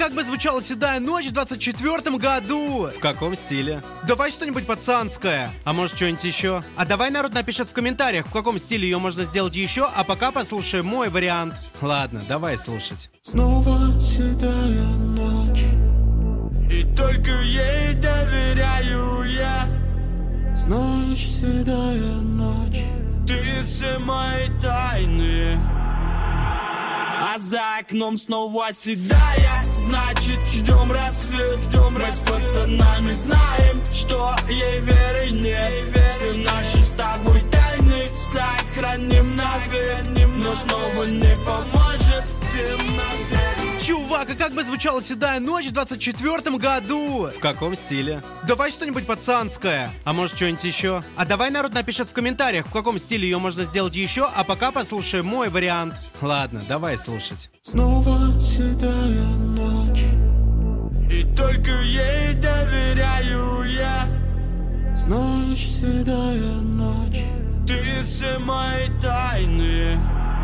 как бы звучала «Седая ночь» в 24-м году? В каком стиле? Давай что-нибудь пацанское. А может что-нибудь еще? А давай народ напишет в комментариях, в каком стиле ее можно сделать еще, а пока послушаем мой вариант. Ладно, давай слушать. Снова седая ночь, и только ей доверяю я. знаешь, седая ночь, Ты все мои тайны. А за окном снова седая, значит ждем рассвет. Мы с пацанами знаем, что ей веры нет. Все наши с тобой тайны сохраним навек, но снова не поможет темнота. Чувак, а как бы звучала «Седая ночь» в 24-м году? В каком стиле? Давай что-нибудь пацанское. А может что-нибудь еще? А давай народ напишет в комментариях, в каком стиле ее можно сделать еще, а пока послушаем мой вариант. Ладно, давай слушать. снова седая ночь, И только ей доверяю я. знаешь, седая ночь, Ты все мои тайны.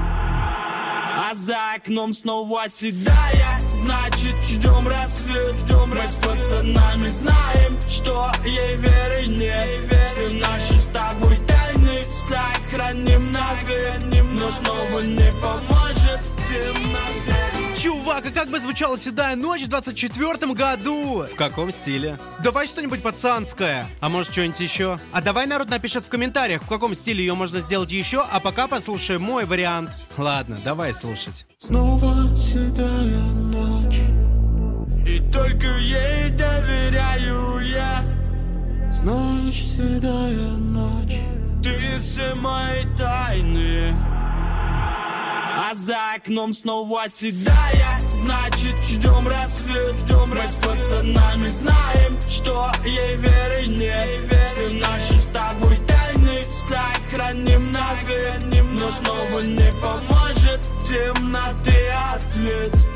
А за окном снова седая, значит ждем рассвет. Мы с пацанами знаем, что ей веры нет. Все наши с тобой тайны сохраним навек, но снова не поможет темнота. Чувак, а как бы звучала «Седая ночь» в 24-м году? В каком стиле? Давай что-нибудь пацанское. А может что-нибудь еще? А давай народ напишет в комментариях, в каком стиле ее можно сделать еще, а пока послушаем мой вариант. Ладно, давай слушать. снова седая ночь, И только ей доверяю я. знаешь, седая ночь, Ты все мои тайны. А за окном снова седая, значит ждем рассвет. Мы с пацанами знаем, что ей веры нет. Все наши с тобой тайны сохраним навек, но снова не поможет темноты ответ.